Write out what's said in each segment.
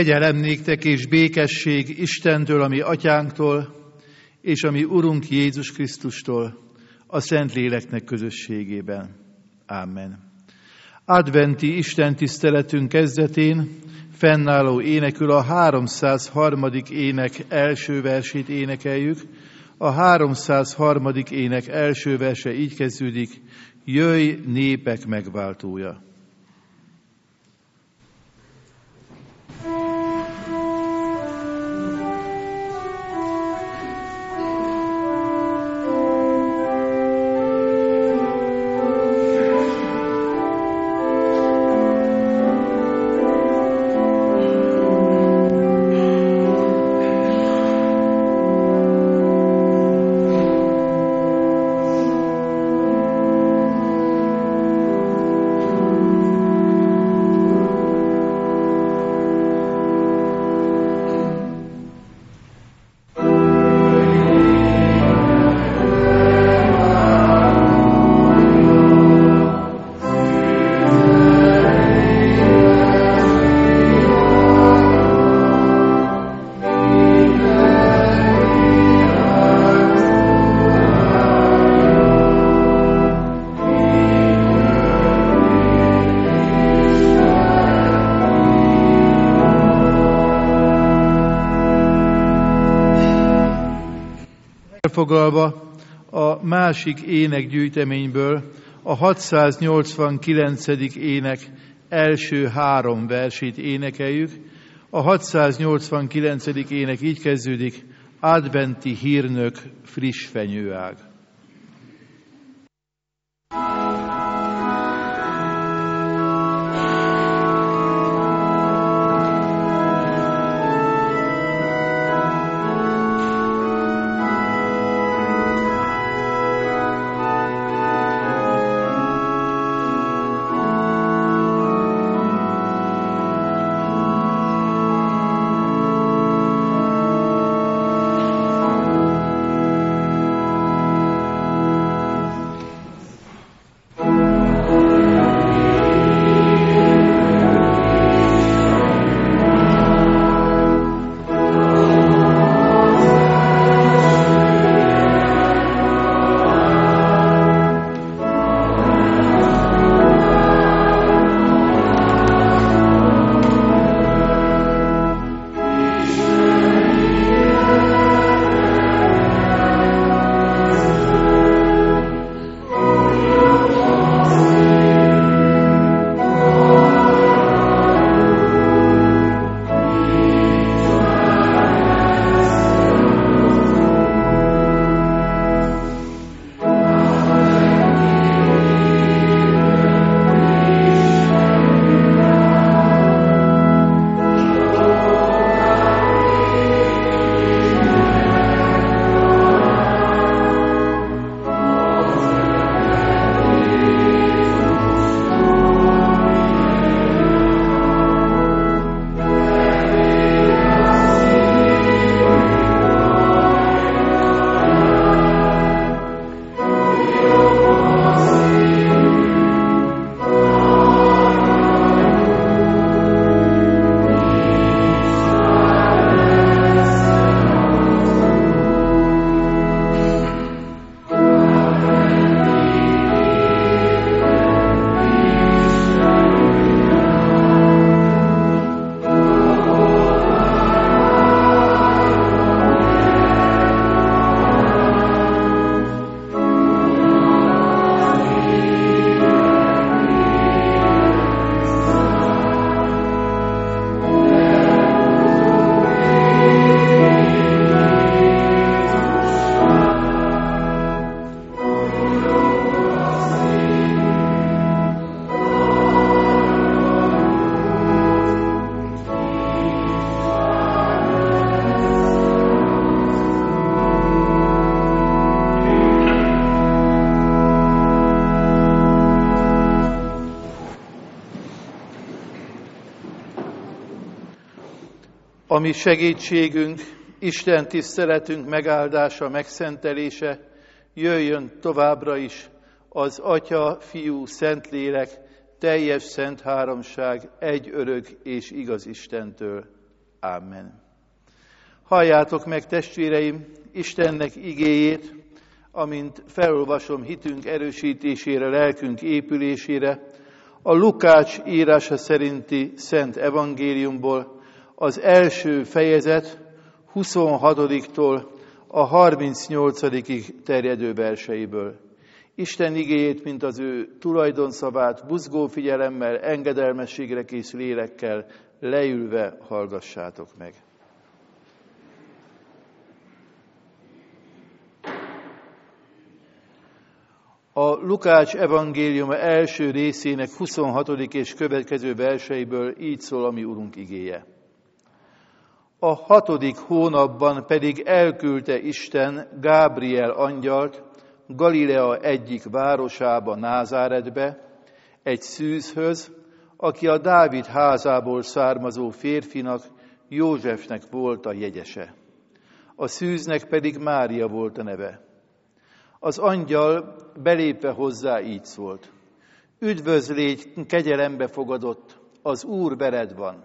Kegyelem néktek és békesség Istentől, a mi atyánktól, és a mi Urunk Jézus Krisztustól, a Szentléleknek közösségében. Ámen. Adventi Isten tiszteletünk kezdetén fennálló énekül a 303. ének első versét énekeljük. A 303. ének első verse így kezdődik: Jöjj, népek megváltója! Elfoglalva a másik énekgyűjteményből a 689. ének első 3 versét énekeljük. A 689. ének így kezdődik: Adventi hírnök, friss fenyőág. A mi segítségünk, Isten tiszteletünk megáldása, megszentelése jöjjön továbbra is az Atya, Fiú, Szentlélek, teljes szent háromság, egy örök és igaz Istentől. Amen. Halljátok meg, testvéreim, Istennek igéjét, amint felolvasom hitünk erősítésére, lelkünk épülésére, a Lukács írása szerinti Szent Evangéliumból, az első fejezet 26-tól a 38-ig terjedő verseiből. Isten igéjét, mint az ő tulajdonszavát, buzgó figyelemmel, engedelmességre kész lélekkel leülve hallgassátok meg. A Lukács evangéliuma első részének 26. és következő verseiből így szól a mi Urunk igéje. A 6. hónapban pedig elküldte Isten Gábriel angyalt Galilea egyik városába, Názáretbe, egy szűzhöz, aki a Dávid házából származó férfinak, Józsefnek volt a jegyese. A szűznek pedig Mária volt a neve. Az angyal belépve hozzá így szólt: Üdvözlégy, kegyelembe fogadott, az Úr veled van.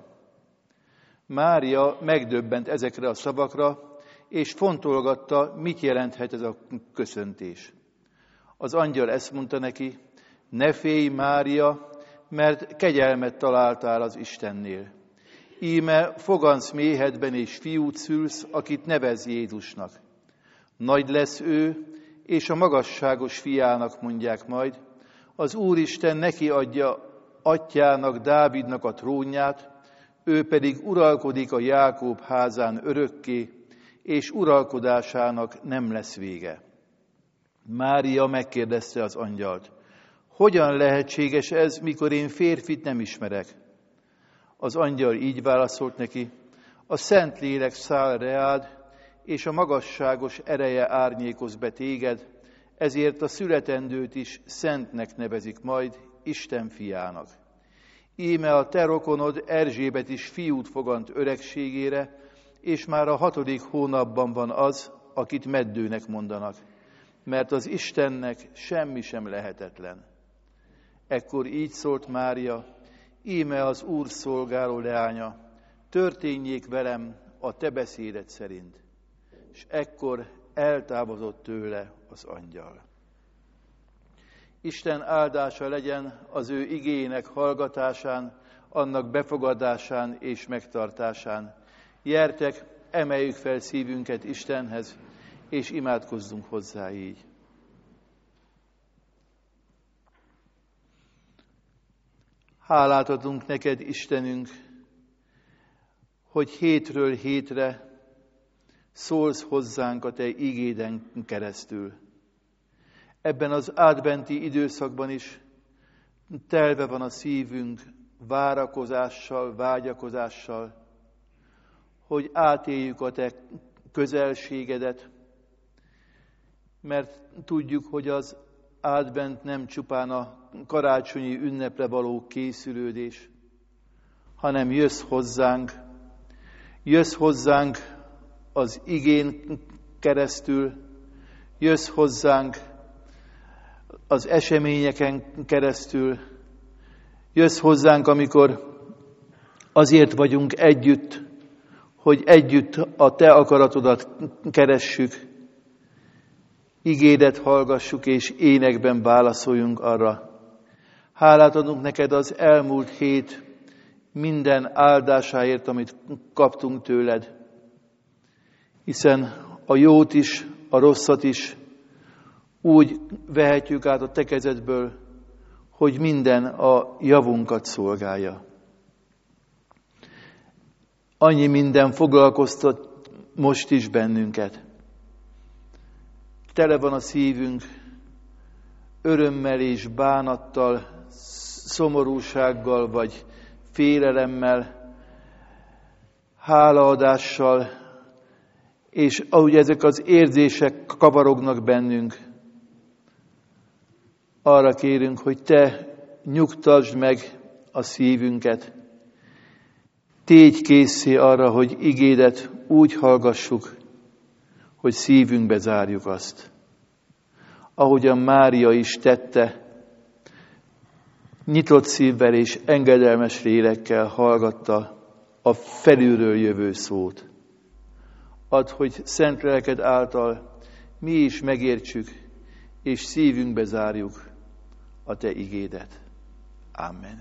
Mária megdöbbent ezekre a szavakra, és fontolgatta, mit jelenthet ez a köszöntés. Az angyal ezt mondta neki: Ne félj, Mária, mert kegyelmet találtál az Istennél. Íme fogansz méhedben, és fiút szülsz, akit nevez Jézusnak. Nagy lesz ő, és a magasságos fiának mondják majd. Az Úristen neki adja atyának, Dávidnak a trónját, ő pedig uralkodik a Jákób házán örökké, és uralkodásának nem lesz vége. Mária megkérdezte az angyalt: Hogyan lehetséges ez, mikor én férfit nem ismerek? Az angyal így válaszolt neki: A Szentlélek száll reád, és a magasságos ereje árnyékoz be téged, ezért a születendőt is szentnek nevezik majd, Isten fiának. Íme a te rokonod Erzsébet is fiút fogant öregségére, és már a 6. hónapban van az, akit meddőnek mondanak, mert az Istennek semmi sem lehetetlen. Ekkor így szólt Mária: Íme az Úr szolgáló leánya, történjék velem a te beszéded szerint. És ekkor eltávozott tőle az angyal. Isten áldása legyen az ő igének hallgatásán, annak befogadásán és megtartásán. Gyertek, emeljük fel szívünket Istenhez, és imádkozzunk hozzá így. Hálát adunk neked, Istenünk, hogy hétről hétre szólsz hozzánk a te igéden keresztül. Ebben az adventi időszakban is telve van a szívünk várakozással, vágyakozással, hogy átéljük a te közelségedet, mert tudjuk, hogy az advent nem csupán a karácsonyi ünnepre való készülődés, hanem jössz hozzánk az igén keresztül, jössz hozzánk az eseményeken keresztül, jössz hozzánk, amikor azért vagyunk együtt, hogy együtt a te akaratodat keressük, igédet hallgassuk, és énekben válaszoljunk arra. Hálát adunk neked az elmúlt hét minden áldásáért, amit kaptunk tőled, hiszen a jót is, a rosszat is úgy vehetjük át a te kezedből, hogy minden a javunkat szolgálja. Annyi minden foglalkoztat most is bennünket. Tele van a szívünk örömmel és bánattal, szomorúsággal vagy félelemmel, hálaadással, és ahogy ezek az érzések kavarognak bennünk, arra kérünk, hogy te nyugtasd meg a szívünket. Tégy készé arra, hogy igédet úgy hallgassuk, hogy szívünkbe zárjuk azt. Ahogyan Mária is tette, nyitott szívvel és engedelmes lélekkel hallgatta a felülről jövő szót. Add, hogy szent lelked által mi is megértsük, és szívünkbe zárjuk a te igédet. Amen.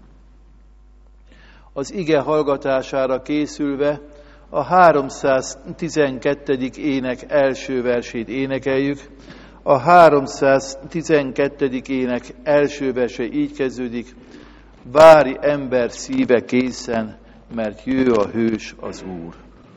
Az ige hallgatására készülve a 312. ének első versét énekeljük. A 312. ének első verse így kezdődik: várj ember szíve készen, mert jő a hős az Úr.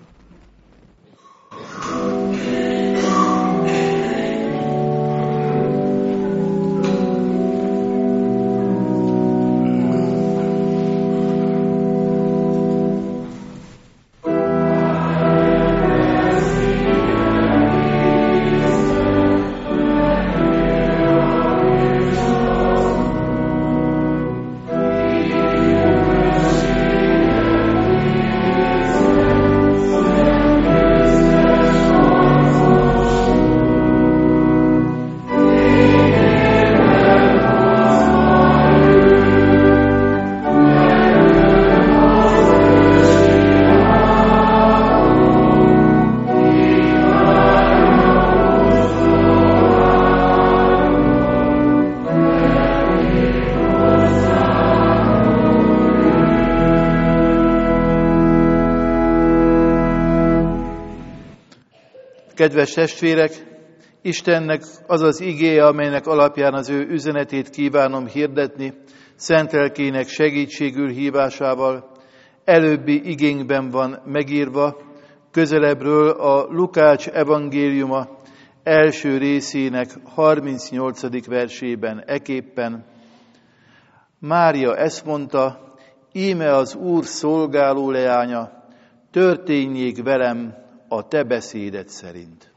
Kedves testvérek, Istennek az az igéje, amelynek alapján az ő üzenetét kívánom hirdetni, szent lelkének segítségül hívásával, előbbi igénkben van megírva, közelebbről a Lukács evangéliuma első részének 38. versében eképpen: Mária ezt mondta, íme az Úr szolgáló leánya, történjék velem a te beszéded szerint.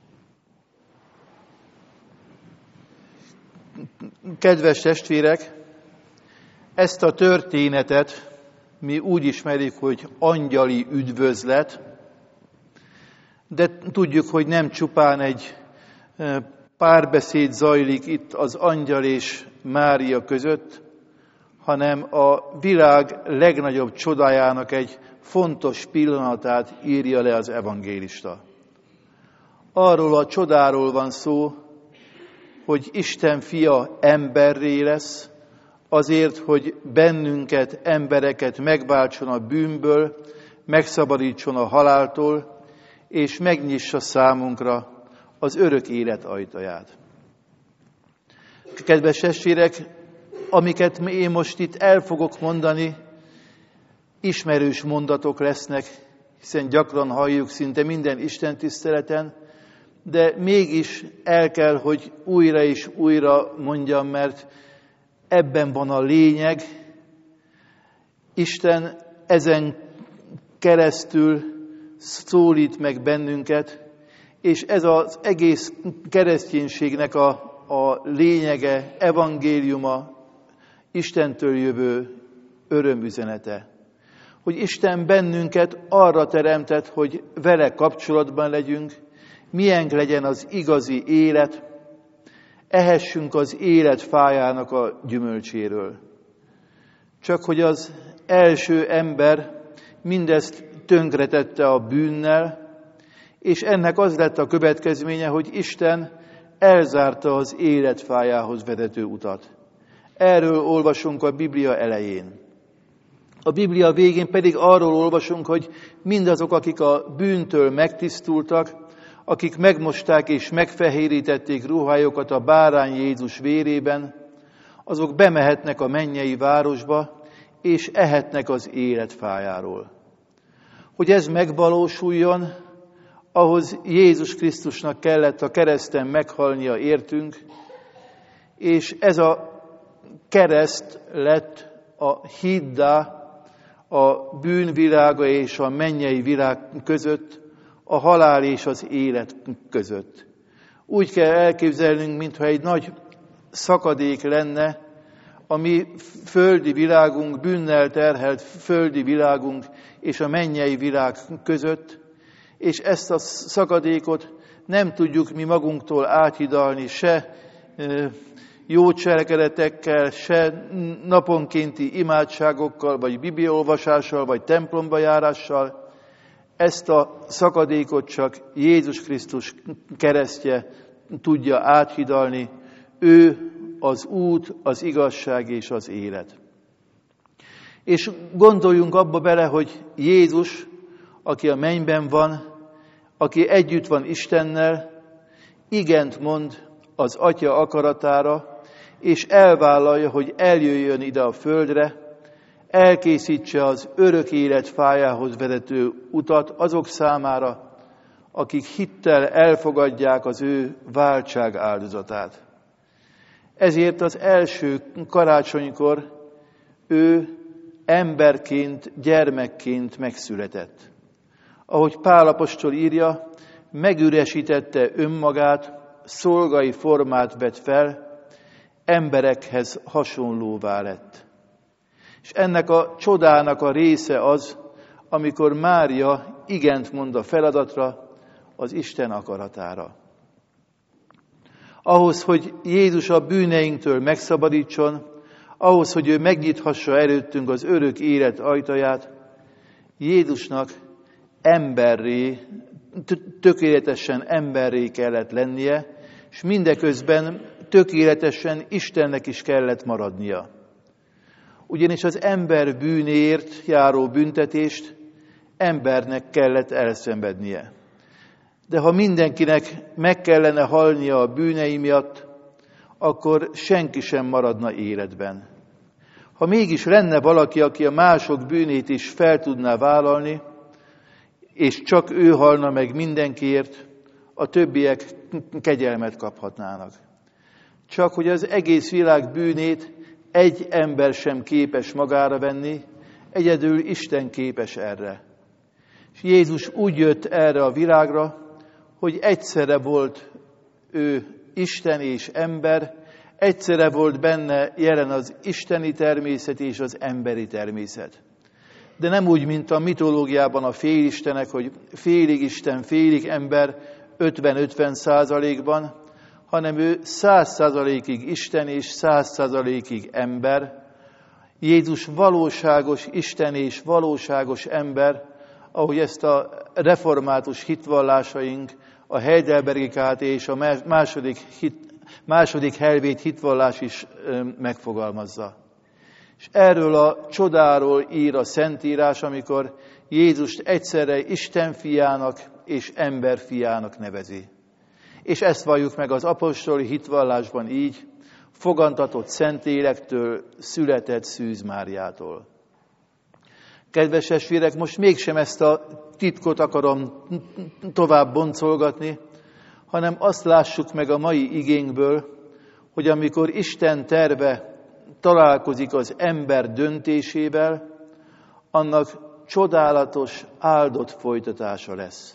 Kedves testvérek, ezt a történetet mi úgy ismerjük, hogy angyali üdvözlet, de tudjuk, hogy nem csupán egy párbeszéd zajlik itt az angyal és Mária között, hanem a világ legnagyobb csodájának egy fontos pillanatát írja le az evangélista. Arról a csodáról van szó, hogy Isten fia emberré lesz, azért, hogy bennünket, embereket megváltson a bűnből, megszabadítson a haláltól, és megnyissa számunkra az örök élet ajtaját. Kedves testvérek, amiket én most itt el fogok mondani, ismerős mondatok lesznek, hiszen gyakran halljuk szinte minden istentiszteleten, de mégis el kell, hogy újra és újra mondjam, mert ebben van a lényeg. Isten ezen keresztül szólít meg bennünket, és ez az egész kereszténységnek a lényege, evangéliuma, Istentől jövő örömüzenete. Hogy Isten bennünket arra teremtett, hogy vele kapcsolatban legyünk, milyen legyen az igazi élet, ehessünk az élet fájának a gyümölcséről. Csak hogy az első ember mindezt tönkretette a bűnnel, és ennek az lett a következménye, hogy Isten elzárta az élet fájához vezető utat. Erről olvasunk a Biblia elején. A Biblia végén pedig arról olvasunk, hogy mindazok, akik a bűntől megtisztultak, akik megmosták és megfehérítették ruhájukat a bárány Jézus vérében, azok bemehetnek a mennyei városba, és ehetnek az élet fájáról. Hogy ez megvalósuljon, ahhoz Jézus Krisztusnak kellett a kereszten meghalnia értünk, és ez a kereszt lett a hiddá a bűnvilága és a mennyei világ között, a halál és az élet között. Úgy kell elképzelnünk, mintha egy nagy szakadék lenne a mi földi világunk, bűnnel terhelt földi világunk és a mennyei világ között, és ezt a szakadékot nem tudjuk mi magunktól áthidalni se jó cselekedetekkel, se naponkénti imádságokkal, vagy bibliaolvasással, vagy templomba járással. Ezt a szakadékot csak Jézus Krisztus keresztje tudja áthidalni. Ő az út, az igazság és az élet. És gondoljunk abba bele, hogy Jézus, aki a mennyben van, aki együtt van Istennel, igent mond az Atya akaratára, és elvállalja, hogy eljöjjön ide a földre, elkészítse az örök élet fájához vezető utat azok számára, akik hittel elfogadják az ő váltság áldozatát. Ezért az első karácsonykor ő emberként, gyermekként megszületett. Ahogy Pál apostol írja, megüresítette önmagát, szolgai formát vett fel, emberekhez hasonlóvá lett. És ennek a csodának a része az, amikor Mária igent mond a feladatra, az Isten akaratára. Ahhoz, hogy Jézus a bűneinktől megszabadítson, ahhoz, hogy ő megnyithassa előttünk az örök élet ajtaját, Jézusnak emberré, tökéletesen emberré kellett lennie, és mindeközben tökéletesen Istennek is kellett maradnia. Ugyanis az ember bűnéért járó büntetést embernek kellett elszenvednie. De ha mindenkinek meg kellene halnia a bűnei miatt, akkor senki sem maradna életben. Ha mégis lenne valaki, aki a mások bűnét is fel tudná vállalni, és csak ő halna meg mindenkiért, a többiek kegyelmet kaphatnának. Csak hogy az egész világ bűnét egy ember sem képes magára venni, egyedül Isten képes erre. És Jézus úgy jött erre a világra, hogy egyszerre volt ő Isten és ember, egyszerre volt benne jelen az isteni természet és az emberi természet. De nem úgy, mint a mitológiában a félistenek, hogy félig Isten, félig ember, 50-50%-ban, hanem ő 100%-ig Isten és 100%-ig ember. Jézus valóságos Isten és valóságos ember, ahogy ezt a református hitvallásaink, a Heidelbergi KT és a második helvét hitvallás is megfogalmazza. És erről a csodáról ír a Szentírás, amikor Jézust egyszerre Isten fiának és ember fiának nevezi. És ezt valljuk meg az apostoli hitvallásban így, fogantatott Szentlélektől, született Szűz Máriától. Kedves testvérek, most mégsem ezt a titkot akarom tovább boncolgatni, hanem azt lássuk meg a mai igénkből, hogy amikor Isten terve találkozik az ember döntésével, annak csodálatos, áldott folytatása lesz.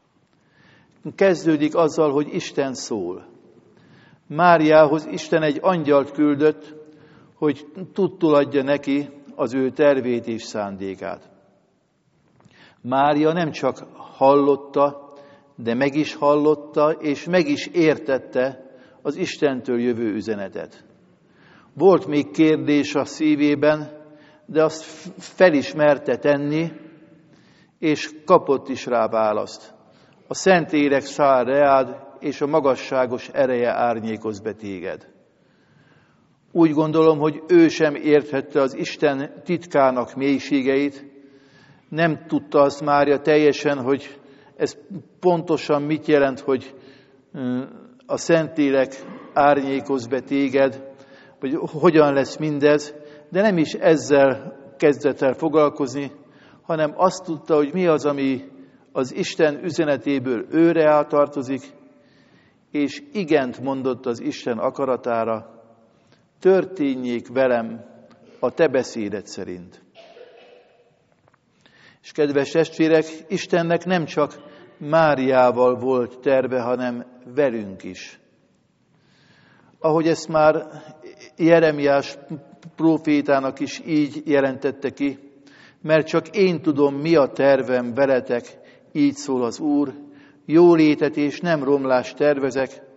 Kezdődik azzal, hogy Isten szól. Máriához Isten egy angyalt küldött, hogy tudtul adja neki az ő tervét és szándékát. Mária nem csak hallotta, de meg is hallotta, és meg is értette az Istentől jövő üzenetet. Volt még kérdés a szívében, de azt felismerte tenni, és kapott is rá választ. A Szentlélek száll reád, és a magasságos ereje árnyékoz be téged. Úgy gondolom, hogy ő sem érthette az Isten titkának mélységeit, nem tudta azt Mária teljesen, hogy ez pontosan mit jelent, hogy a Szentlélek árnyékoz be téged, vagy hogyan lesz mindez, de nem is ezzel kezdett el foglalkozni, hanem azt tudta, hogy mi az, ami az Isten üzenetéből őre eltartozik, és igent mondott az Isten akaratára, történjék velem a te beszéded szerint. És kedves testvérek, Istennek nem csak Máriával volt terve, hanem velünk is. Ahogy ezt már Jeremiás prófétának is így jelentette ki, mert csak én tudom, mi a tervem veletek, így szól az Úr, jólétet és nem romlást tervezek,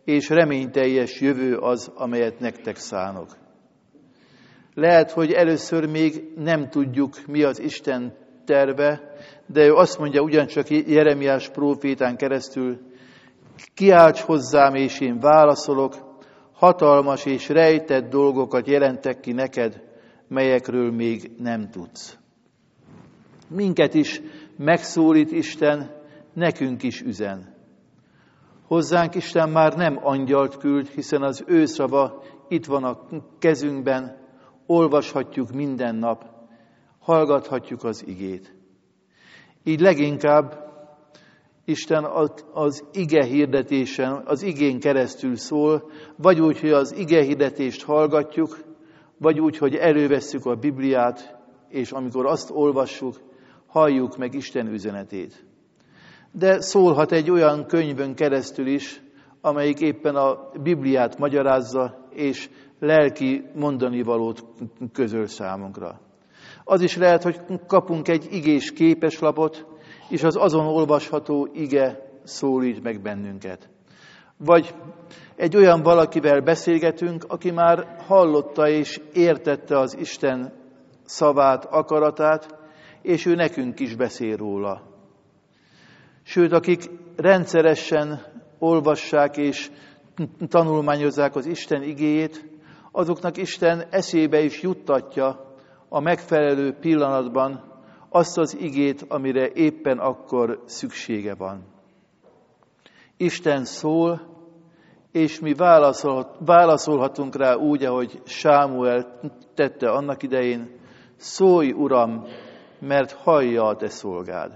és reményteljes jövő az, amelyet nektek szánok. Lehet, hogy először még nem tudjuk, mi az Isten terve, de ő azt mondja ugyancsak Jeremiás prófétán keresztül, kiálts hozzám, és én válaszolok, hatalmas és rejtett dolgokat jelentek ki neked, melyekről még nem tudsz. Minket is megszólít Isten, nekünk is üzen. Hozzánk Isten már nem angyalt küld, hiszen az ő szava itt van a kezünkben, olvashatjuk minden nap, hallgathatjuk az igét. Így leginkább Isten az ige hirdetésen, az igén keresztül szól, vagy úgy, hogy az ige hirdetést hallgatjuk, vagy úgy, hogy elővesszük a Bibliát, és amikor azt olvassuk, halljuk meg Isten üzenetét. De szólhat egy olyan könyvön keresztül is, amelyik éppen a Bibliát magyarázza, és lelki mondanivalót közöl számunkra. Az is lehet, hogy kapunk egy igés képeslapot, és az azon olvasható ige szólít meg bennünket. Vagy egy olyan valakivel beszélgetünk, aki már hallotta és értette az Isten szavát, akaratát, és ő nekünk is beszél róla. Sőt, akik rendszeresen olvassák és tanulmányozzák az Isten igéjét, azoknak Isten eszébe is juttatja a megfelelő pillanatban azt az igét, amire éppen akkor szüksége van. Isten szól, és mi válaszolhatunk rá úgy, ahogy Sámuel tette annak idején, szólj, Uram, mert hallja a te szolgád.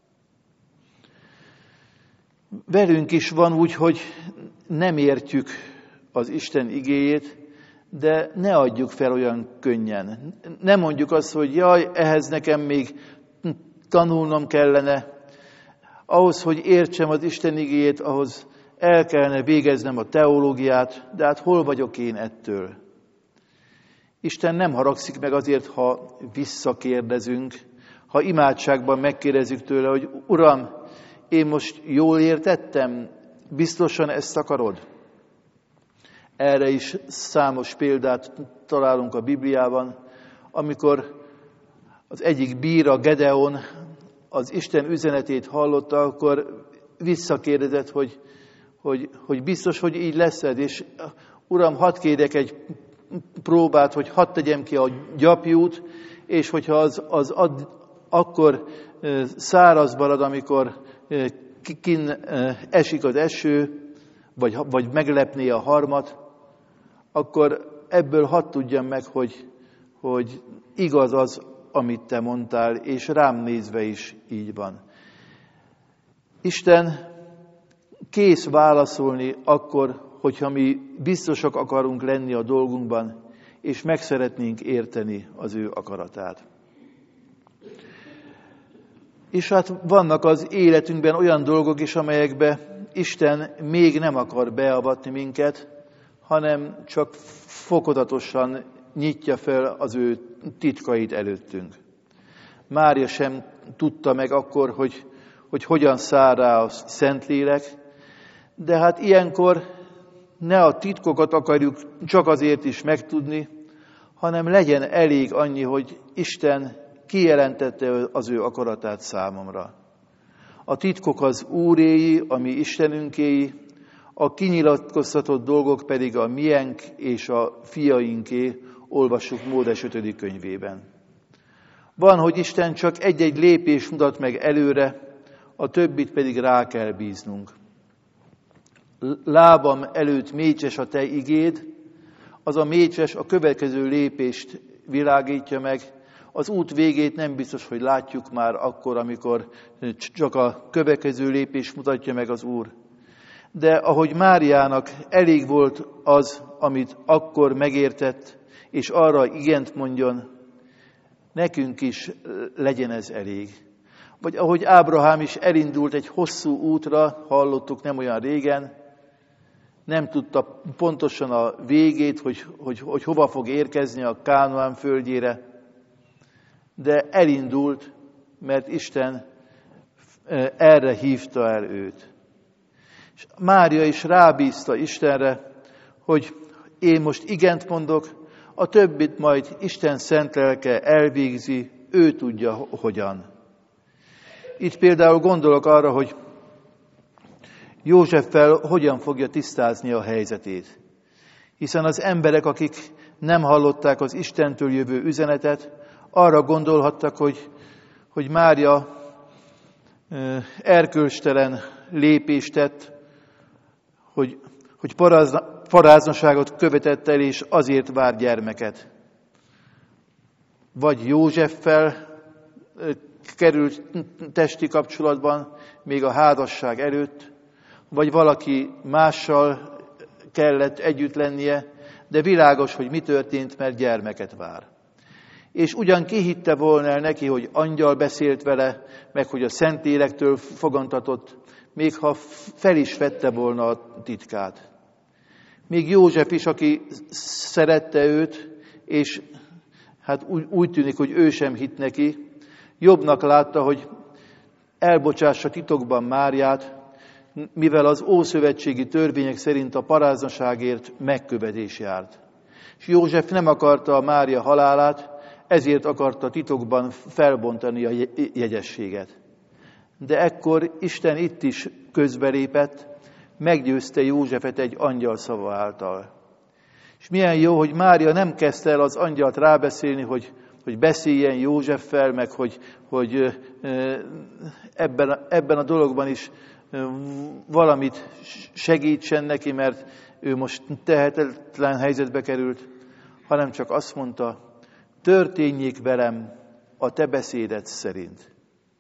Velünk is van úgy, hogy nem értjük az Isten igéjét, de ne adjuk fel olyan könnyen. Ne mondjuk azt, hogy jaj, ehhez nekem még tanulnom kellene. Ahhoz, hogy értsem az Isten igéjét, ahhoz el kellene végeznem a teológiát, de hát hol vagyok én ettől? Isten nem haragszik meg azért, ha visszakérdezünk, ha imádságban megkérdezzük tőle, hogy Uram, én most jól értettem? Biztosan ezt akarod? Erre is számos példát találunk a Bibliában, amikor az egyik bíra, Gedeon, az Isten üzenetét hallotta, akkor visszakérdezett, hogy biztos, hogy így leszed, és Uram, hadd kérjek egy próbát, hogy hadd tegyem ki a gyapjút, és hogyha az akkor száraz marad, amikor kin esik az eső, vagy meglepné a harmat, akkor ebből hadd tudjam meg, hogy igaz az, amit te mondtál, és rám nézve is így van. Isten kész válaszolni akkor, hogyha mi biztosak akarunk lenni a dolgunkban, és meg szeretnénk érteni az ő akaratát. És hát vannak az életünkben olyan dolgok is, amelyekbe Isten még nem akar beavatni minket, hanem csak fokozatosan nyitja fel az ő titkait előttünk. Mária sem tudta meg akkor, hogy hogyan száll rá a Szentlélek, de hát ilyenkor ne a titkokat akarjuk csak azért is megtudni, hanem legyen elég annyi, hogy Isten kijelentette az ő akaratát számomra. A titkok az Úréi, a mi Istenünkéi, a kinyilatkoztatott dolgok pedig a miénk és a fiainké, olvassuk Mózes 5. könyvében. Van, hogy Isten csak egy-egy lépés mutat meg előre, a többit pedig rá kell bíznunk. Lábam előtt mécses a te igéd, az a mécses a következő lépést világítja meg, az út végét nem biztos, hogy látjuk már akkor, amikor csak a következő lépés mutatja meg az Úr. De ahogy Máriának elég volt az, amit akkor megértett, és arra igent mondjon, nekünk is legyen ez elég. Vagy ahogy Ábrahám is elindult egy hosszú útra, hallottuk nem olyan régen, nem tudta pontosan a végét, hogy hova fog érkezni a Kánaán földjére, de elindult, mert Isten erre hívta el őt. És Mária is rábízta Istenre, hogy én most igent mondok, a többit majd Isten szent lelke elvégzi, ő tudja hogyan. Itt például gondolok arra, hogy Józseffel hogyan fogja tisztázni a helyzetét. Hiszen az emberek, akik nem hallották az Istentől jövő üzenetet, arra gondolhattak, hogy Mária erkölcstelen lépést tett, hogy paráznaságot követett el, és azért vár gyermeket. Vagy Józseffel került testi kapcsolatban, még a házasság előtt, vagy valaki mással kellett együtt lennie, de világos, hogy mi történt, mert gyermeket vár. És ugyan kihitte volna el neki, hogy angyal beszélt vele, meg hogy a Szentlélektől fogantatott, még ha fel is vette volna a titkát. Még József is, aki szerette őt, és hát úgy tűnik, hogy ő sem hitt neki, jobbnak látta, hogy elbocsássa titokban Máriát, mivel az ószövetségi törvények szerint a paráznaságért megkövetés járt. És József nem akarta a Mária halálát, ezért akarta titokban felbontani a jegyességet. De ekkor Isten itt is közbelépett, meggyőzte Józsefet egy angyal szava által. És milyen jó, hogy Mária nem kezdte el az angyalt rábeszélni, hogy beszéljen Józseffel, meg hogy ebben a dologban is valamit segítsen neki, mert ő most tehetetlen helyzetbe került, hanem csak azt mondta, történjék velem a te beszéded szerint.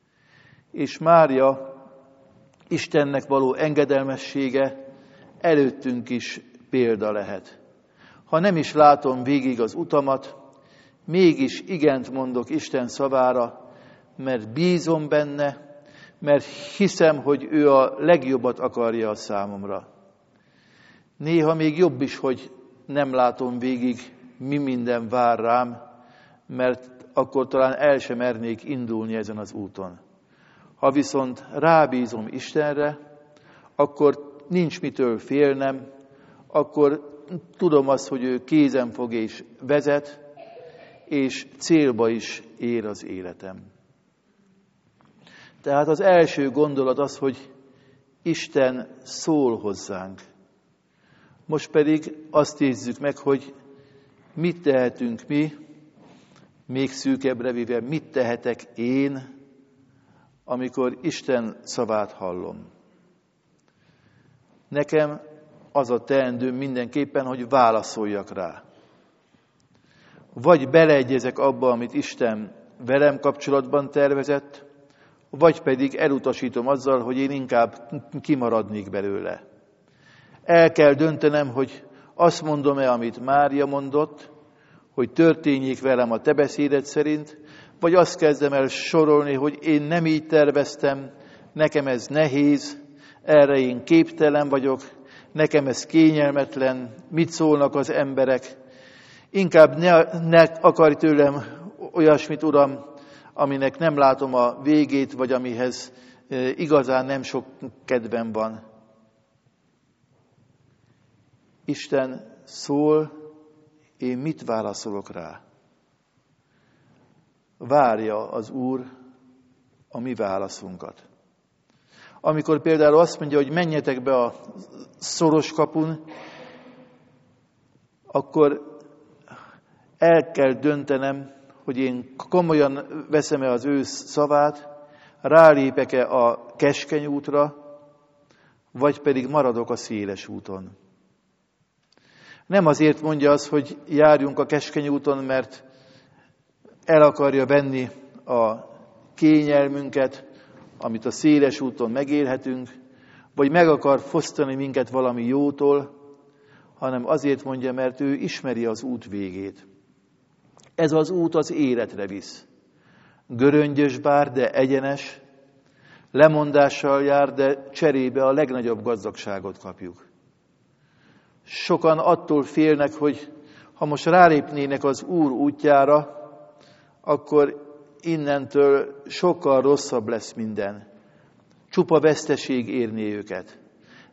És Mária Istennek való engedelmessége előttünk is példa lehet. Ha nem is látom végig az utamat, mégis igent mondok Isten szavára, mert bízom benne, mert hiszem, hogy ő a legjobbat akarja a számomra. Néha még jobb is, hogy nem látom végig, mi minden vár rám, mert akkor talán el sem mernék indulni ezen az úton. Ha viszont rábízom Istenre, akkor nincs mitől félnem, akkor tudom azt, hogy ő kézen fog és vezet, és célba is ér az életem. Tehát az első gondolat az, hogy Isten szól hozzánk. Most pedig azt nézzük meg, hogy mit tehetünk mi, még szűkebbre véve, mit tehetek én, amikor Isten szavát hallom. Nekem az a teendőm mindenképpen, hogy válaszoljak rá. Vagy beleegyezek abba, amit Isten velem kapcsolatban tervezett, vagy pedig elutasítom azzal, hogy én inkább kimaradnék belőle. El kell döntenem, hogy azt mondom-e, amit Mária mondott, hogy történjék velem a te beszéded szerint, vagy azt kezdem el sorolni, hogy én nem így terveztem, nekem ez nehéz, erre én képtelen vagyok, nekem ez kényelmetlen, mit szólnak az emberek. Inkább ne akarj tőlem olyasmit, Uram, aminek nem látom a végét, vagy amihez igazán nem sok kedvem van. Isten szól, én mit válaszolok rá? Várja az Úr a mi válaszunkat. Amikor például azt mondja, hogy menjetek be a szoros kapun, akkor el kell döntenem, hogy én komolyan veszem-e az ő szavát, rálépek-e a keskeny útra, vagy pedig maradok a széles úton. Nem azért mondja az, hogy járjunk a keskeny úton, mert el akarja venni a kényelmünket, amit a széles úton megélhetünk, vagy meg akar fosztani minket valami jótól, hanem azért mondja, mert ő ismeri az út végét. Ez az út az életre visz. Göröngyös bár, de egyenes, lemondással jár, de cserébe a legnagyobb gazdagságot kapjuk. Sokan attól félnek, hogy ha most rálépnének az Úr útjára, akkor innentől sokkal rosszabb lesz minden. Csupa veszteség érné őket.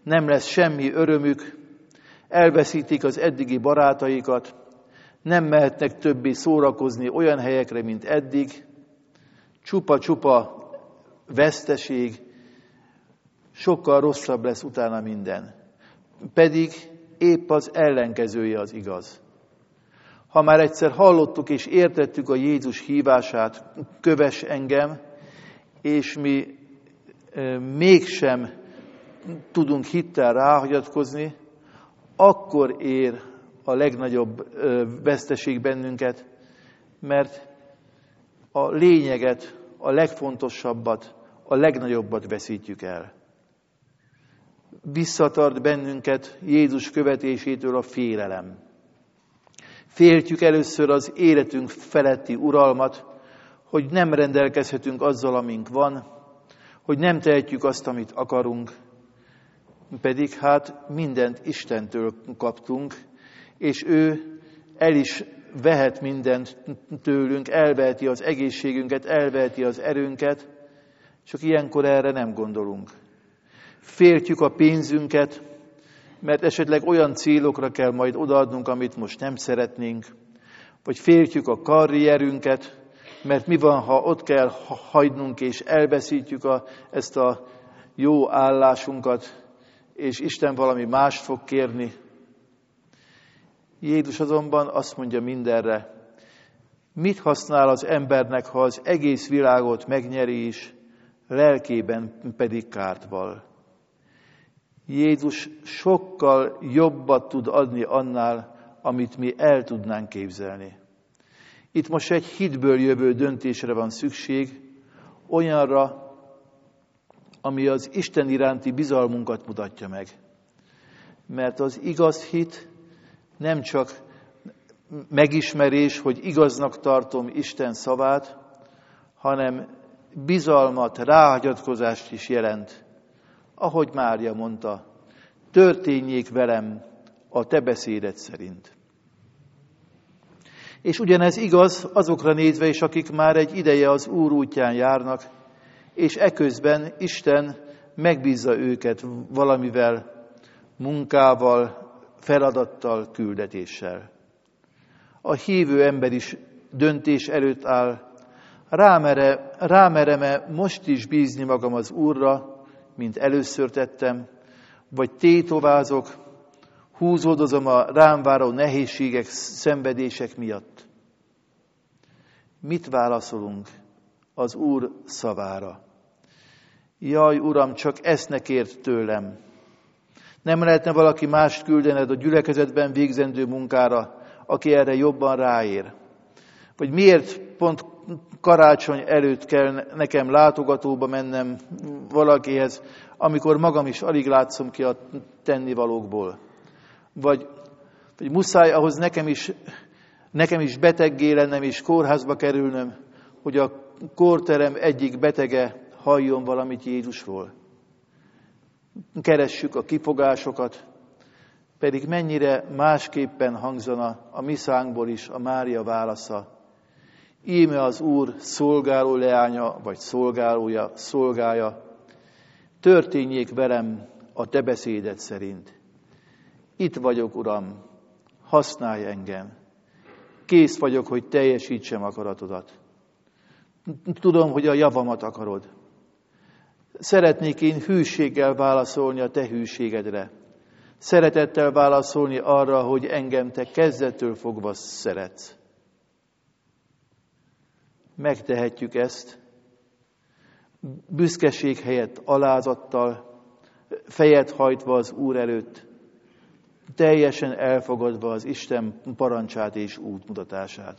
nem lesz semmi örömük, elveszítik az eddigi barátaikat, nem mehetnek többé szórakozni olyan helyekre, mint eddig, csupa-csupa veszteség, sokkal rosszabb lesz utána minden. Pedig épp az ellenkezője az igaz. Ha már egyszer hallottuk és értettük a Jézus hívását, kövess engem, és mi mégsem tudunk hittel ráhagyatkozni, akkor ér a legnagyobb veszteség bennünket, mert a lényeget, a legfontosabbat, a legnagyobbat veszítjük el. Visszatart bennünket Jézus követésétől a félelem. Féltjük először az életünk feletti uralmat, hogy nem rendelkezhetünk azzal, amink van, hogy nem tehetjük azt, amit akarunk, pedig hát mindent Istentől kaptunk, és ő el is vehet mindent tőlünk, elveheti az egészségünket, elveheti az erőnket, csak ilyenkor erre nem gondolunk. Féltjük a pénzünket, mert esetleg olyan célokra kell majd odaadnunk, amit most nem szeretnénk, vagy féltjük a karrierünket, mert mi van, ha ott kell hagynunk, és elveszítjük ezt a jó állásunkat, és Isten valami mást fog kérni. Jézus azonban azt mondja mindenre, mit használ az embernek, ha az egész világot megnyeri is, lelkében pedig kárt val. Jézus sokkal jobbat tud adni annál, amit mi el tudnánk képzelni. Itt most egy hitből jövő döntésre van szükség, olyanra, ami az Isten iránti bizalmunkat mutatja meg. Mert az igaz hit nem csak megismerés, hogy igaznak tartom Isten szavát, hanem bizalmat, ráhagyatkozást is jelent. Ahogy Mária mondta, történjék velem a te beszéded szerint. És ugyanez igaz azokra nézve is, akik már egy ideje az Úr útján járnak, és eközben Isten megbízza őket valamivel, munkával, feladattal, küldetéssel. A hívő ember is döntés előtt áll, rámerem-e most is bízni magam az Úrra, mint először tettem, vagy tétovázok, húzódozom a rám váró nehézségek, szenvedések miatt. Mit válaszolunk az Úr szavára? Jaj, Uram, csak ezt ne kért tőlem. Nem lehetne valaki mást küldened a gyülekezetben végzendő munkára, aki erre jobban ráér? Vagy miért pont karácsony előtt kell nekem látogatóba mennem valakihez, amikor magam is alig látszom ki a tennivalókból? Vagy muszáj ahhoz nekem is beteggé lennem és kórházba kerülnöm, hogy a kórterem egyik betege halljon valamit Jézusról. Keressük a kifogásokat, pedig mennyire másképpen hangzana a mi szánkból is a Mária válasza. Íme az Úr szolgáló leánya, vagy szolgálója, szolgája, történjék velem a te beszéded szerint. Itt vagyok, Uram, használj engem. Kész vagyok, hogy teljesítsem akaratodat. Tudom, hogy a javamat akarod. Szeretnék én hűséggel válaszolni a te hűségedre. Szeretettel válaszolni arra, hogy engem te kezdettől fogva szeretsz. Megtehetjük ezt, büszkeség helyett alázattal, fejet hajtva az Úr előtt, teljesen elfogadva az Isten parancsát és útmutatását.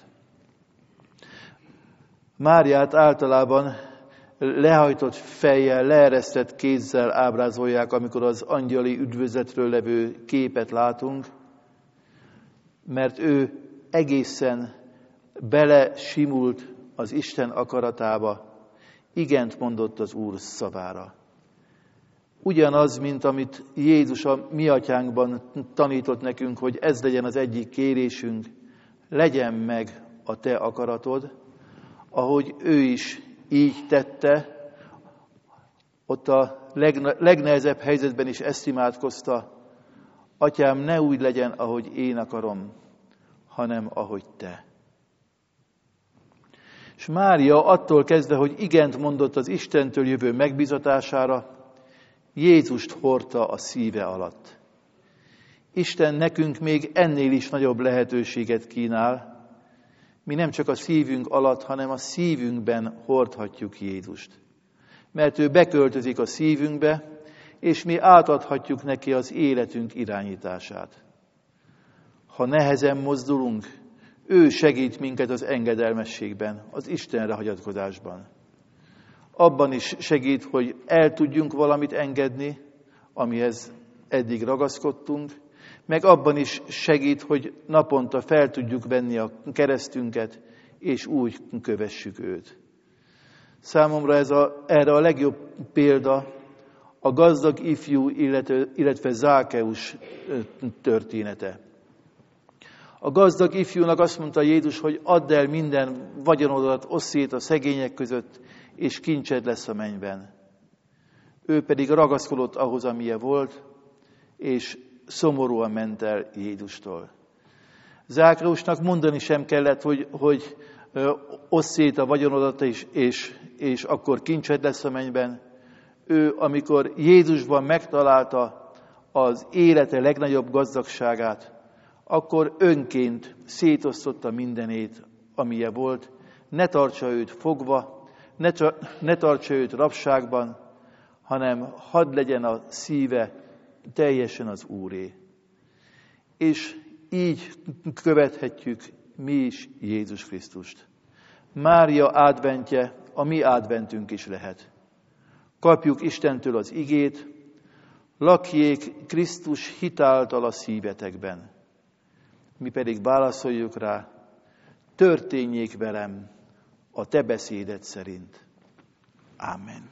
Máriát általában lehajtott fejjel, leeresztett kézzel ábrázolják, amikor az angyali üdvözletről levő képet látunk, mert ő egészen belesimult az Isten akaratába, igent mondott az Úr szavára. Ugyanaz, mint amit Jézus a mi atyánkban tanított nekünk, hogy ez legyen az egyik kérésünk, legyen meg a te akaratod, ahogy ő is így tette, ott a legnehezebb helyzetben is ezt imádkozta: Atyám, ne úgy legyen, ahogy én akarom, hanem ahogy te. És Mária attól kezdve, hogy igent mondott az Istentől jövő megbízatására, Jézust hordta a szíve alatt. Isten nekünk még ennél is nagyobb lehetőséget kínál. Mi nem csak a szívünk alatt, hanem a szívünkben hordhatjuk Jézust. Mert ő beköltözik a szívünkbe, és mi átadhatjuk neki az életünk irányítását. Ha nehezen mozdulunk, ő segít minket az engedelmességben, az Istenre hagyatkozásban. Abban is segít, hogy el tudjunk valamit engedni, amihez eddig ragaszkodtunk, meg abban is segít, hogy naponta fel tudjuk venni a keresztünket, és úgy kövessük őt. Számomra erre a legjobb példa a gazdag ifjú, illetve Zákeus története. A gazdag ifjúnak azt mondta Jézus, hogy add el minden vagyonodat, osszd szét a szegények között, és kincsed lesz a mennyben. Ő pedig ragaszkodott ahhoz, amilyen volt, és szomorúan ment el Jézustól. Zákeusnak mondani sem kellett, hogy osszd szét a vagyonodat, és akkor kincsed lesz a mennyben. Ő, amikor Jézusban megtalálta az élete legnagyobb gazdagságát, akkor önként szétosztotta mindenét, amilyen volt. Ne tartsa őt fogva, ne tartsa őt rabságban, hanem hadd legyen a szíve teljesen az Úré. És így követhetjük mi is Jézus Krisztust. Mária adventje a mi adventünk is lehet. Kapjuk Istentől az igét, lakjék Krisztus hitáltal a szívetekben. Mi pedig válaszoljuk rá: történjék velem a te beszéded szerint. Ámen.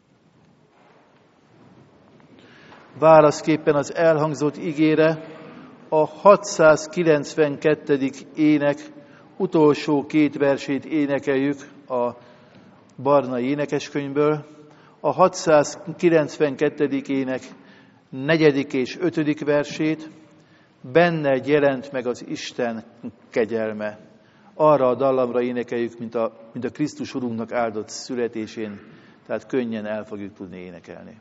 Válaszképpen az elhangzott igére a 692. ének utolsó 2 versét énekeljük a Barnai énekeskönyvből. A 692. ének 4. és 5. versét: benne jelent meg az Isten kegyelme. Arra a dallamra énekeljük, mint a Krisztus Urunknak áldott születésén, tehát könnyen el fogjuk tudni énekelni.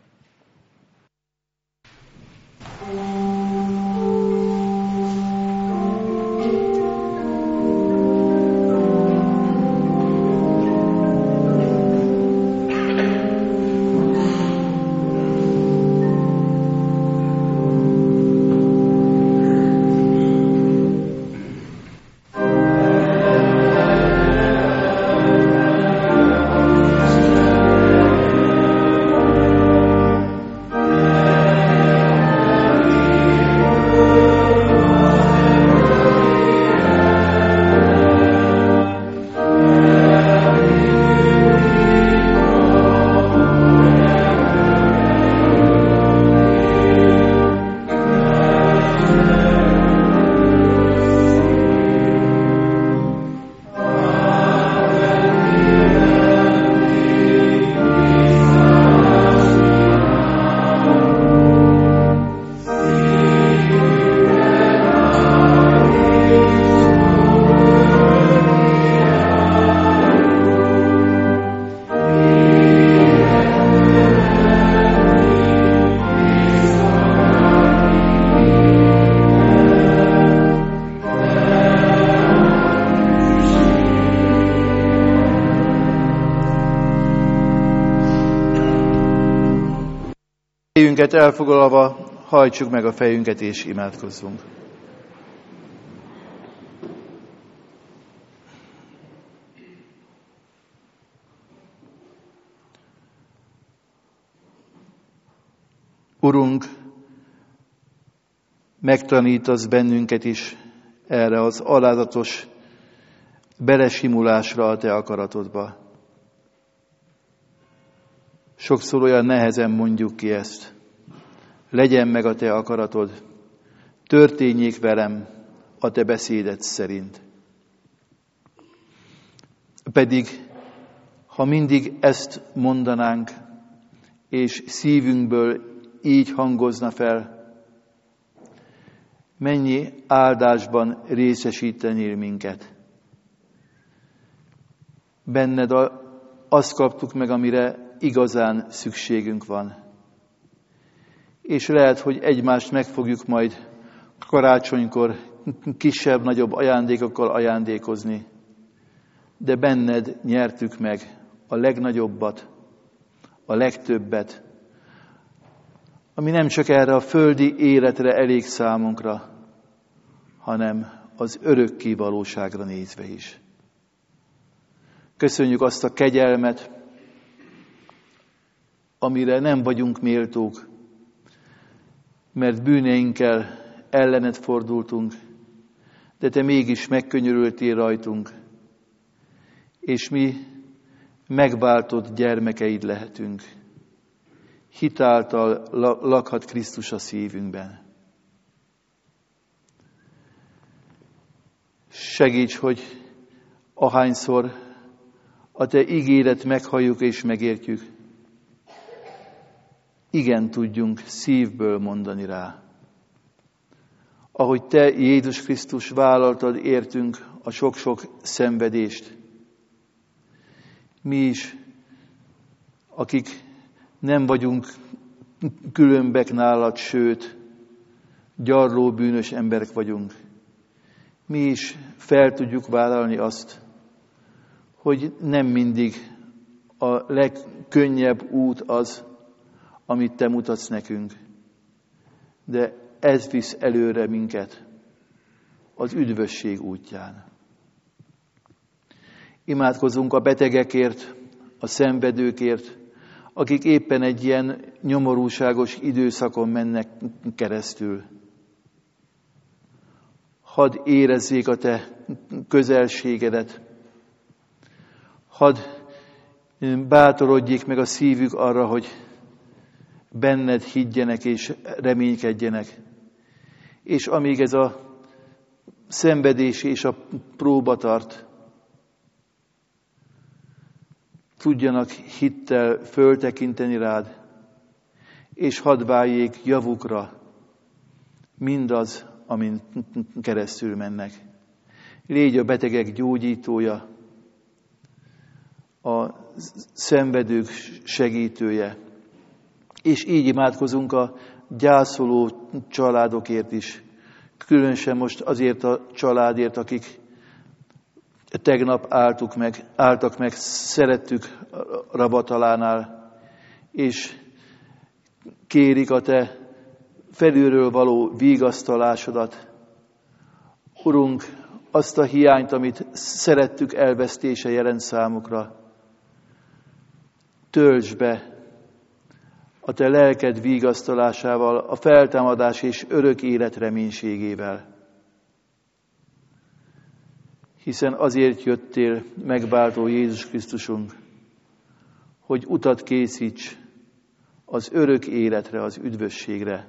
Fejünket elfoglalva hajtsuk meg a fejünket és imádkozzunk. Urunk, megtanítasz bennünket is erre az alázatos belesimulásra a te akaratodba. Sokszor olyan nehezen mondjuk ki ezt. Legyen meg a te akaratod, történjék velem a te beszéded szerint. Pedig, ha mindig ezt mondanánk, és szívünkből így hangozna fel: mennyi áldásban részesítenél minket. Benned azt kaptuk meg, amire igazán szükségünk van. És lehet, hogy egymást meg fogjuk majd karácsonykor kisebb-nagyobb ajándékokkal ajándékozni, de benned nyertük meg a legnagyobbat, a legtöbbet, ami nem csak erre a földi életre elég számunkra, hanem az örökké valóságra nézve is. Köszönjük azt a kegyelmet, amire nem vagyunk méltók, mert bűneinkkel ellened fordultunk, de te mégis megkönyörültél rajtunk, és mi megváltott gyermekeid lehetünk. Hitáltal lakhat Krisztus a szívünkben. Segíts, hogy ahányszor a te ígéret meghalljuk és megértjük, igen tudjunk szívből mondani rá. Ahogy te, Jézus Krisztus, vállaltad értünk a sok-sok szenvedést, mi is, akik nem vagyunk különbek nálad, sőt, gyarló bűnös emberek vagyunk, mi is fel tudjuk vállalni azt, hogy nem mindig a legkönnyebb út az, amit te mutatsz nekünk, de ez visz előre minket az üdvösség útján. Imádkozunk a betegekért, a szenvedőkért, akik éppen egy ilyen nyomorúságos időszakon mennek keresztül. Hadd érezzék a te közelségedet, hadd bátorodjék meg a szívük arra, hogy benned higgyenek és reménykedjenek. És amíg ez a szenvedés és a próba tart, tudjanak hittel föltekinteni rád, és hadd váljék javukra mindaz, amin keresztül mennek. Légy a betegek gyógyítója, a szenvedők segítője, és így imádkozunk a gyászoló családokért is, különösen most azért a családért, akik tegnap álltak meg szerettük Ravatalánál, és kérik a te felülről való vigasztalásodat. Urunk, azt a hiányt, amit szerettük elvesztése jelent számukra, töltsd be a te lelked vigasztalásával, a feltámadás és örök élet reménységével. Hiszen azért jöttél, megváltó Jézus Krisztusunk, hogy utat készíts az örök életre, az üdvösségre.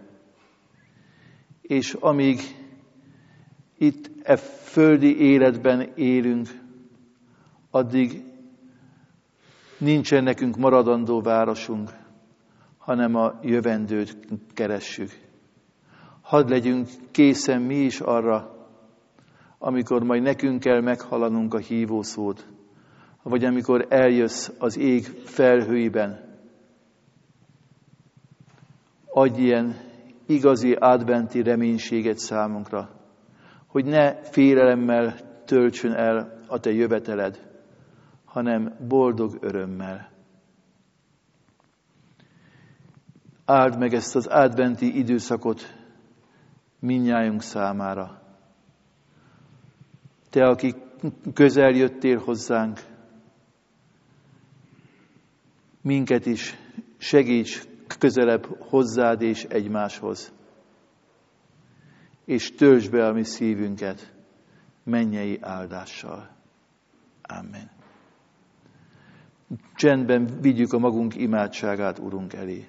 És amíg itt e földi életben élünk, addig nincsen nekünk maradandó városunk, hanem a jövendőt keressük. Hadd legyünk készen mi is arra, amikor majd nekünk kell meghallanunk a hívószót, vagy amikor eljössz az ég felhőiben. Adj ilyen igazi adventi reménységet számunkra, hogy ne félelemmel töltsön el a te jöveteled, hanem boldog örömmel. Áld meg ezt az adventi időszakot mindnyájunk számára. Te, aki közel jöttél hozzánk, minket is segíts közelebb hozzád és egymáshoz, és töltsd be a mi szívünket mennyei áldással. Amen. Csendben vigyük a magunk imádságát Urunk elé.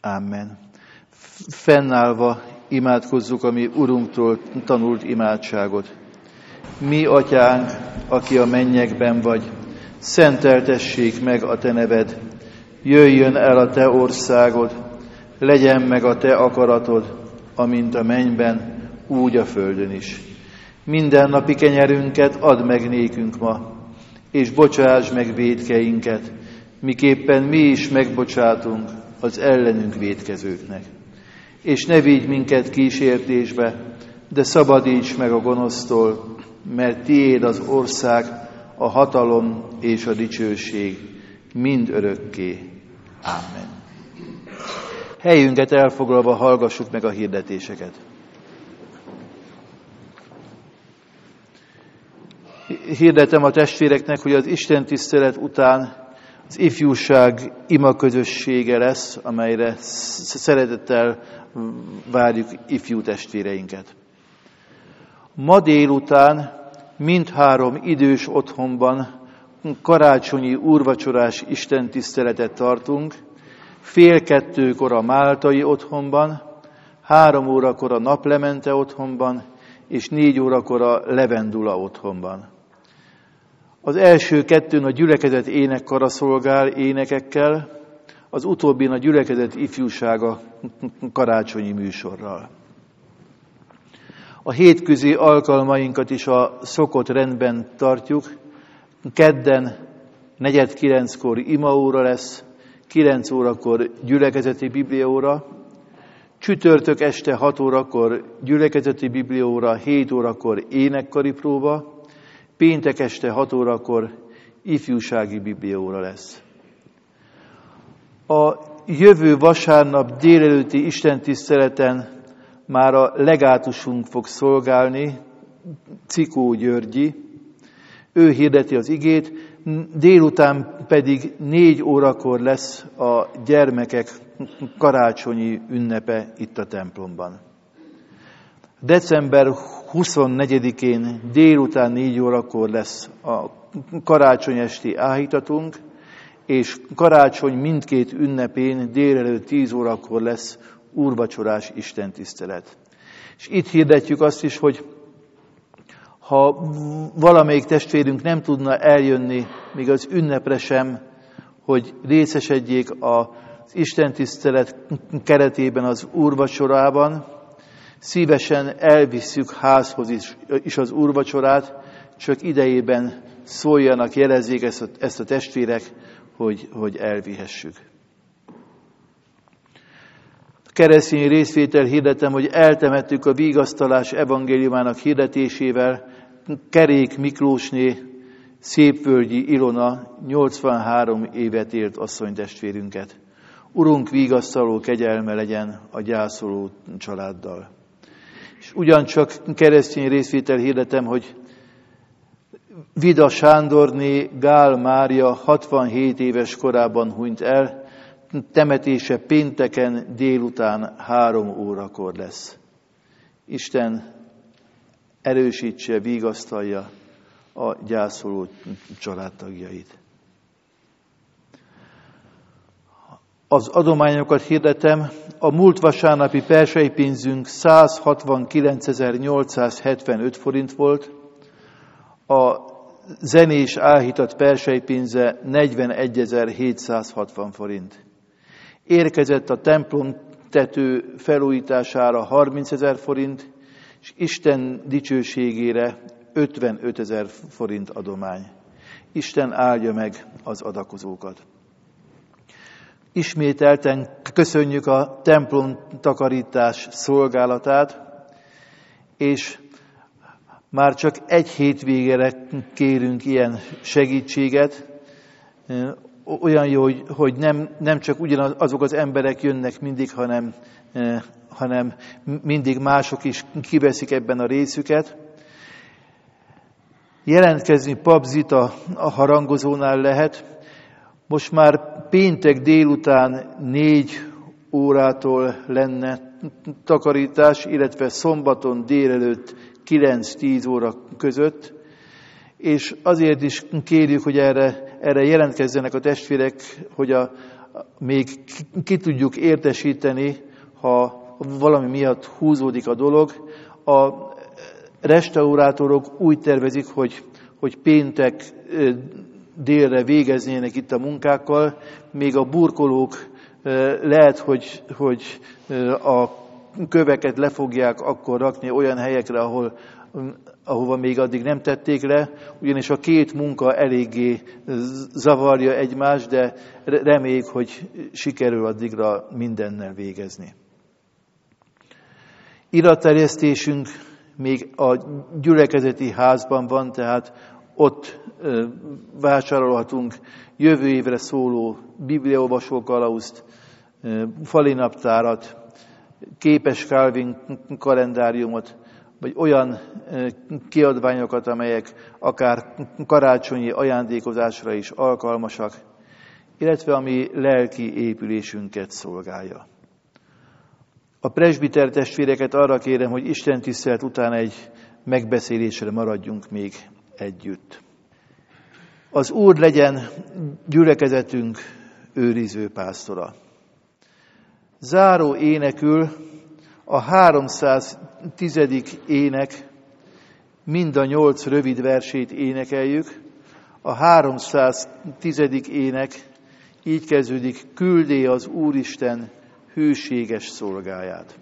Amen. Fennállva imádkozzuk a mi Urunktól tanult imádságot. Mi, Atyánk, aki a mennyekben vagy, szenteltessék meg a Te neved, jöjjön el a Te országod, legyen meg a Te akaratod, amint a mennyben, úgy a földön is. Mindennapi kenyerünket add meg nékünk ma, és bocsásd meg vétkeinket, miképpen mi is megbocsátunk az ellenünk vétkezőknek. És ne vigy minket kísértésbe, de szabadíts meg a gonosztól, mert tiéd az ország, a hatalom és a dicsőség mind örökké. Amen. Helyünket elfoglalva hallgassuk meg a hirdetéseket. Hirdetem a testvéreknek, hogy az Isten tisztelet után az ifjúság imaközössége lesz, amelyre szeretettel várjuk ifjú testvéreinket. Ma délután mindhárom idős otthonban karácsonyi úrvacsorás istentiszteletet tartunk, 1:30 a máltai otthonban, 3 órakor a naplemente otthonban, és 4 órakor a levendula otthonban. Az első 2 a gyülekezet énekkara szolgál énekekkel, az utóbbin a gyülekezet ifjúsága karácsonyi műsorral. A hétközi alkalmainkat is a szokott rendben tartjuk. Kedden 8:45 imaóra lesz, 9 órakor gyülekezeti bibliaóra, csütörtök este 6 órakor gyülekezeti bibliaóra, 7 órakor énekkari próba, péntek este 6 órakor ifjúsági bibliaóra lesz. A jövő vasárnap délelőtti istentiszteleten már a legátusunk fog szolgálni, Cikó Györgyi. Ő hirdeti az igét, délután pedig 4 órakor lesz a gyermekek karácsonyi ünnepe itt a templomban. December 24-én délután 4 órakor lesz a karácsony esti áhítatunk, és karácsony mindkét ünnepén délelőtt 10 órakor lesz úrvacsorás istentisztelet. És itt hirdetjük azt is, hogy ha valamelyik testvérünk nem tudna eljönni még az ünnepre sem, hogy részesedjék az istentisztelet keretében az úrvacsorában, szívesen elvisszük házhoz is az úrvacsorát, csak idejében szóljanak, jelezzék ezt a testvérek, hogy elvihessük. Keresztény részvétel hirdetem, hogy eltemettük a vigasztalás evangéliumának hirdetésével Kerék Miklósné Szépvölgyi Ilona 83 évet élt asszonytestvérünket. Urunk vigasztaló kegyelme legyen a gyászoló családdal. És ugyancsak keresztény részvétel hirdetem, hogy Vida Sándorné Gál Mária 67 éves korában hunyt el, temetése pénteken délután 3 órakor lesz. Isten erősítse, vigasztalja a gyászoló családtagjait. Az adományokat hirdetem, a múlt vasárnapi persejpénzünk 169.875 forint volt, a zenés áhítat persejpénze 41.760 forint. Érkezett a templom tető felújítására 30.000 forint, és Isten dicsőségére 55.000 forint adomány. Isten áldja meg az adakozókat. Ismételten köszönjük a templom takarítás szolgálatát, és már csak egy hétvégére kérünk ilyen segítséget. Olyan jó, hogy nem csak ugyanazok az emberek jönnek mindig, hanem mindig mások is kiveszik ebben a részüket. Jelentkezni Pap Zita a harangozónál lehet. Most már péntek délután 4 órától lenne takarítás, illetve szombaton délelőtt 9-10 óra között, és azért is kérjük, hogy erre jelentkezzenek a testvérek, hogy még ki tudjuk értesíteni, ha valami miatt húzódik a dolog. A restaurátorok úgy tervezik, hogy péntek délre végeznének itt a munkákkal, még a burkolók lehet, hogy a köveket le fogják akkor rakni olyan helyekre, ahova még addig nem tették le, ugyanis a két munka eléggé zavarja egymást, de reméljük, hogy sikerül addigra mindennel végezni. Iratterjesztésünk még a gyülekezeti házban van, tehát ott vásárolhatunk jövő évre szóló bibliaolvasó kalauzt, fali naptárat, képes Calvin kalendáriumot, vagy olyan kiadványokat, amelyek akár karácsonyi ajándékozásra is alkalmasak, illetve ami lelki épülésünket szolgálja. A presbiter testvéreket arra kérem, hogy Isten tisztelet után egy megbeszélésre maradjunk még együtt. Az Úr legyen gyülekezetünk őriző pásztora. Záró énekül a 310. ének mind a 8 rövid versét énekeljük. A 310. ének így kezdődik: küldé az Úristen hűséges szolgáját.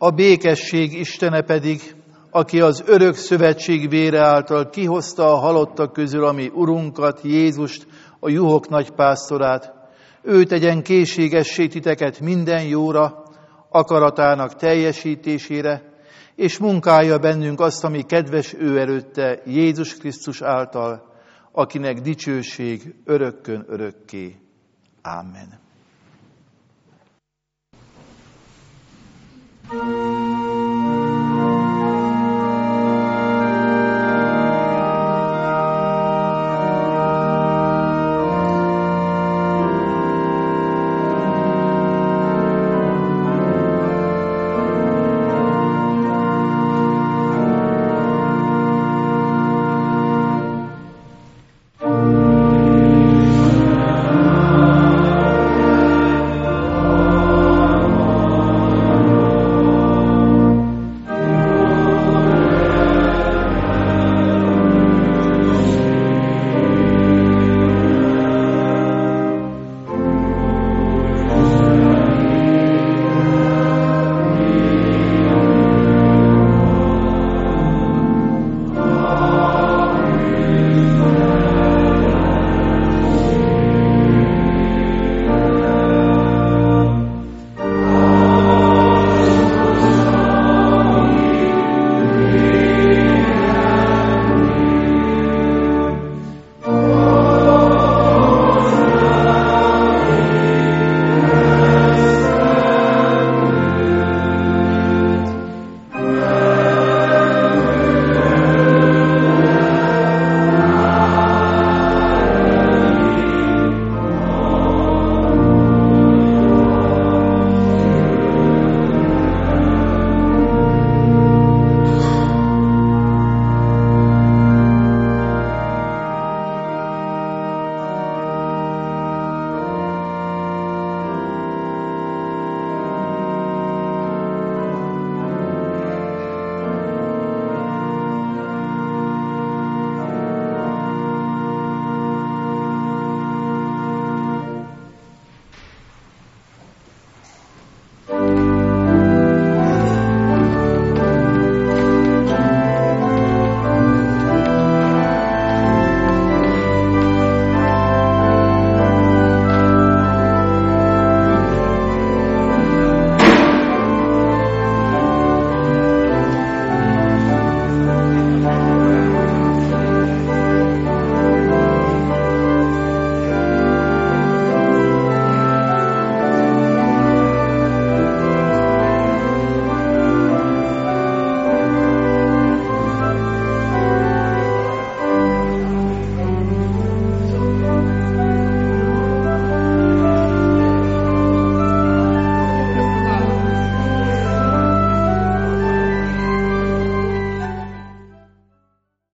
A békesség Istene pedig, aki az örök szövetség vére által kihozta a halottak közül a mi Urunkat, Jézust, a juhok nagypásztorát, ő tegyen készségessé titeket minden jóra, akaratának teljesítésére, és munkálja bennünk azt, ami kedves ő előtte, Jézus Krisztus által, akinek dicsőség örökkön örökké. Amen.